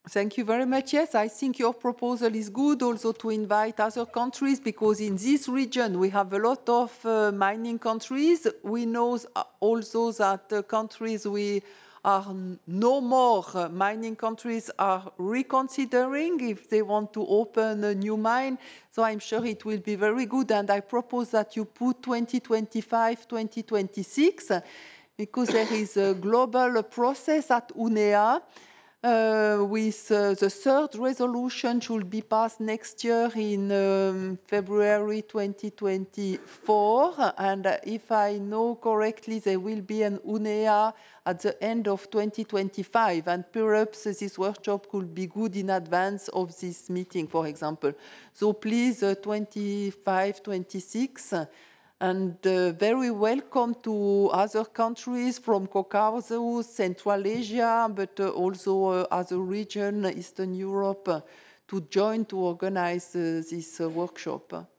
Thank you very much. Yes, I think your proposal is good also to invite other countries because in this region we have a lot of mining countries. We know also that countries we are no more mining countries are reconsidering if they want to open a new mine. So I'm sure it will be very good. And I propose that you put 2025, 2026 because there is a global process at UNEA with the third resolution should be passed next year in February 2024. And if I know correctly, there will be an UNEA at the end of 2025. And perhaps this workshop could be good in advance of this meeting, for example. So please, 25, 26 and very welcome to other countries from Caucasus, Central Asia, but also other region, Eastern Europe, to join to organize this workshop.